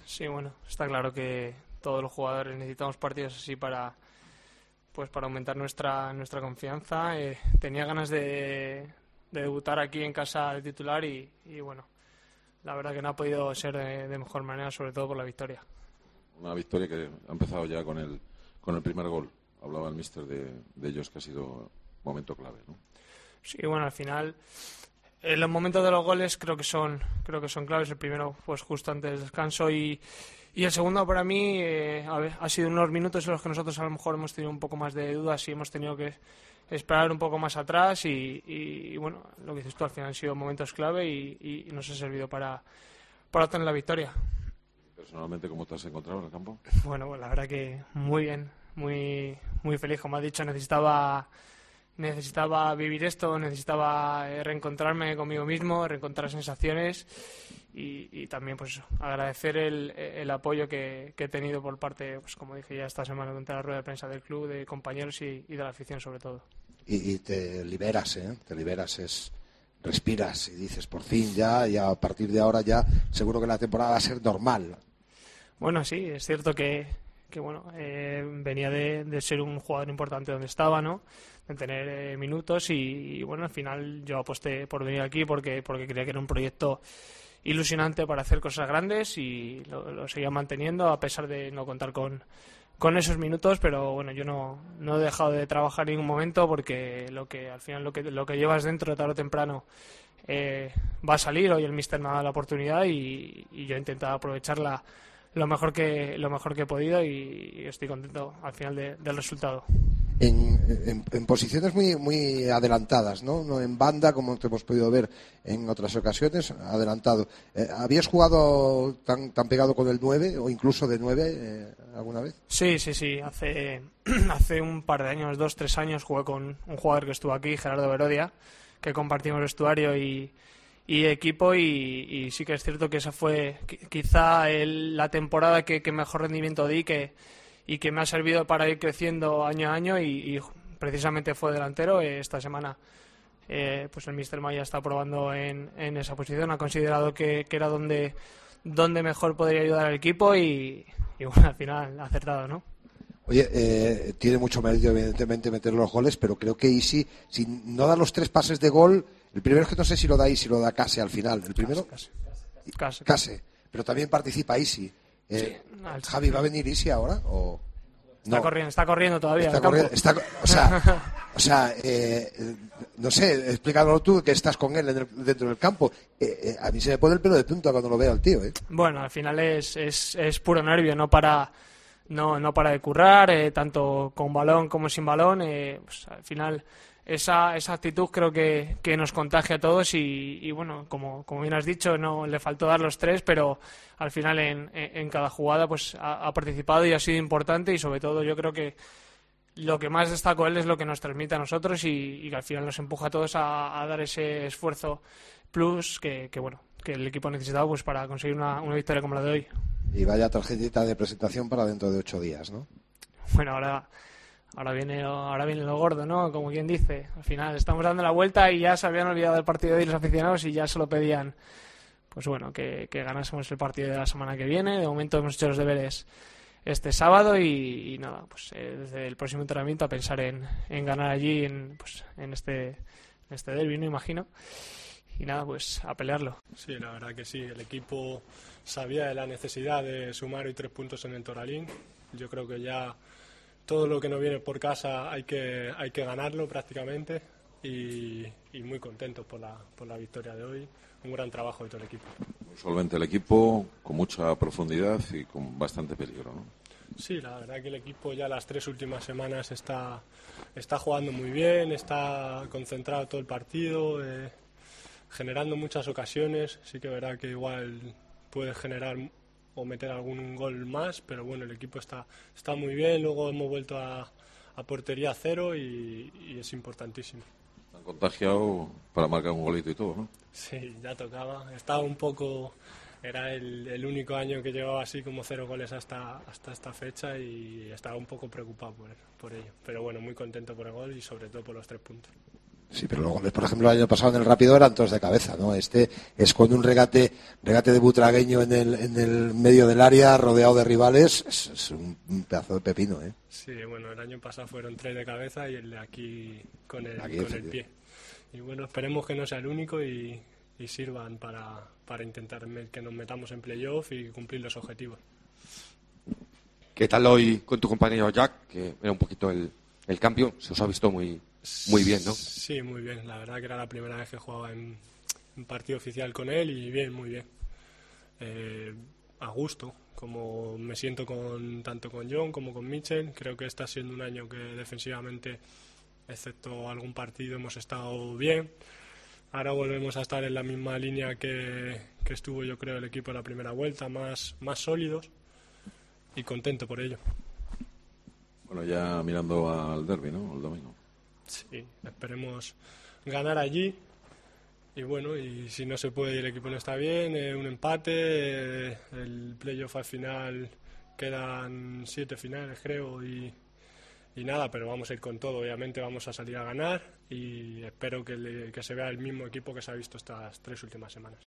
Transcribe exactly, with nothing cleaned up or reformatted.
Sí, bueno, está claro que todos los jugadores necesitamos partidos así para pues para aumentar nuestra nuestra confianza. Eh, tenía ganas de, de debutar aquí en casa de titular y, y bueno, la verdad que no ha podido ser de, de mejor manera, sobre todo por la victoria. Una victoria que ha empezado ya con el con el primer gol. Hablaba el míster de, de ellos que ha sido un momento clave, ¿no? Sí, bueno, al final eh, los momentos de los goles creo que son creo que son claves. El primero pues justo antes del descanso y Y el segundo para mí eh, a ver, ha sido unos minutos en los que nosotros a lo mejor hemos tenido un poco más de dudas y hemos tenido que esperar un poco más atrás y, y, y bueno, lo que dices tú, al final han sido momentos clave y, y nos ha servido para, para obtener la victoria. Personalmente, ¿cómo te has encontrado en el campo? Bueno, pues la verdad que muy bien, muy, muy feliz. Como has dicho, necesitaba... necesitaba vivir esto, necesitaba eh, reencontrarme conmigo mismo, reencontrar sensaciones y, y también pues agradecer el, el apoyo que, que he tenido por parte, pues como dije ya esta semana durante la rueda de prensa del club, de compañeros y, y de la afición sobre todo. Y, y te liberas, ¿eh? Te liberas, es respiras y dices por fin ya, y a partir de ahora ya seguro que la temporada va a ser normal. Bueno, sí, es cierto que, que bueno, eh, venía de, de ser un jugador importante donde estaba, ¿no? De tener eh, minutos y, y bueno, al final yo aposté por venir aquí porque porque creía que era un proyecto ilusionante para hacer cosas grandes y lo, lo seguía manteniendo a pesar de no contar con, con esos minutos, pero bueno, yo no, no he dejado de trabajar en ningún momento porque lo que al final lo que lo que llevas dentro tarde o temprano eh, va a salir. Hoy el míster me ha dado la oportunidad y, y yo he intentado aprovecharla lo mejor que lo mejor que he podido y estoy contento al final de, del resultado. En, en, en posiciones muy muy adelantadas, ¿no? No en banda como te hemos podido ver en otras ocasiones, adelantado. Eh, ¿Habías jugado tan tan pegado con el nueve o incluso de nueve eh, alguna vez? Sí, sí, sí. Hace hace un par de años, dos, tres años, jugué con un jugador que estuvo aquí, Gerardo Verodia, que compartimos vestuario y y equipo y, y sí que es cierto que esa fue quizá el, la temporada que, que mejor rendimiento di que, y que me ha servido para ir creciendo año a año y, y precisamente fue delantero. Esta semana eh, pues el míster Maya está probando en, en esa posición, ha considerado que, que era donde, donde mejor podría ayudar al equipo y, y bueno, al final ha acertado, ¿no? Oye, eh, tiene mucho mérito evidentemente meter los goles, pero creo que Isi, si no da los tres pases de gol, el primero es que no sé si lo da Isi, lo da Case al final. El primero, Case, Case. Case, pero también participa Isi. Eh, sí, Javi, ¿va a venir Isi ahora o está no? corriendo, está corriendo todavía. Está corriendo, está, o sea, o sea, eh, no sé, explícalo tú que estás con él en el, dentro del campo. Eh, eh, a mí se me pone el pelo de punta cuando lo veo al tío, ¿eh? Bueno, al final es, es, es puro nervio, no para no no para de currar, eh, tanto con balón como sin balón. Eh, pues, al final esa esa actitud creo que, que nos contagia a todos y, y bueno, como, como bien has dicho, no le faltó dar los tres, pero al final en, en cada jugada pues ha, ha participado y ha sido importante y sobre todo yo creo que lo que más destaco él es lo que nos transmite a nosotros y, y que al final nos empuja a todos a, a dar ese esfuerzo plus que, que bueno que el equipo ha necesitado pues para conseguir una, una victoria como la de hoy. Y vaya tarjetita de presentación para dentro de ocho días, ¿no? Bueno, ahora ahora viene ahora viene lo gordo, ¿no? Como quien dice. Al final estamos dando la vuelta y ya se habían olvidado del partido de hoy los aficionados y ya solo pedían, pues bueno, que, que ganásemos el partido de la semana que viene. De momento hemos hecho los deberes este sábado y, y nada, pues eh, desde el próximo entrenamiento a pensar en, en ganar allí en, pues, en este en este derbi, ¿no? Imagino. Y nada, pues a pelearlo. Sí, la verdad que sí. El equipo sabía de la necesidad de sumar hoy tres puntos en el Toralín. Yo creo que ya todo lo que nos viene por casa hay que hay que ganarlo prácticamente y, y muy contentos por la, por la victoria de hoy. Un gran trabajo de todo el equipo. Muy solvente el equipo, con mucha profundidad y con bastante peligro, ¿no? Sí, la verdad que el equipo ya las tres últimas semanas está, está jugando muy bien, está concentrado todo el partido, eh, generando muchas ocasiones. Sí que es verdad que igual puede generar o meter algún gol más, pero bueno, el equipo está, está muy bien. Luego hemos vuelto a, a portería cero y, y es importantísimo. Han contagiado para marcar un golito y todo, ¿no? Sí, ya tocaba. Estaba un poco... Era el, el único año que llevaba así como cero goles hasta, hasta esta fecha y estaba un poco preocupado por, por ello. Pero bueno, muy contento por el gol y sobre todo por los tres puntos. Sí, pero los goles, por ejemplo, el año pasado en el Rápido eran todos de cabeza, ¿no? Este es con un regate regate de butragueño en el, en el medio del área, rodeado de rivales, es, es un, un pedazo de pepino, ¿eh? Sí, bueno, el año pasado fueron tres de cabeza y el de aquí con el, Aquí, con el pie. Y bueno, esperemos que no sea el único y, y sirvan para, para intentar me- que nos metamos en playoff y cumplir los objetivos. ¿Qué tal hoy con tu compañero Jack? Que era un poquito el, el cambio, se os ha visto muy, muy bien, ¿no? Sí, muy bien. La verdad que era la primera vez que jugaba en, en partido oficial con él y bien, muy bien. Eh, a gusto, como me siento con tanto con John como con Mitchell. Creo que está siendo un año que defensivamente, excepto algún partido, hemos estado bien. Ahora volvemos a estar en la misma línea que, que estuvo, yo creo, el equipo en la primera vuelta, más, más sólidos y contento por ello. Bueno, ya mirando al derbi, ¿no? El domingo. Sí, esperemos ganar allí y bueno, y si no se puede y el equipo no está bien, eh, un empate, eh, el playoff al final quedan siete finales creo y, y nada, pero vamos a ir con todo, obviamente vamos a salir a ganar y espero que, le- que se vea el mismo equipo que se ha visto estas tres últimas semanas.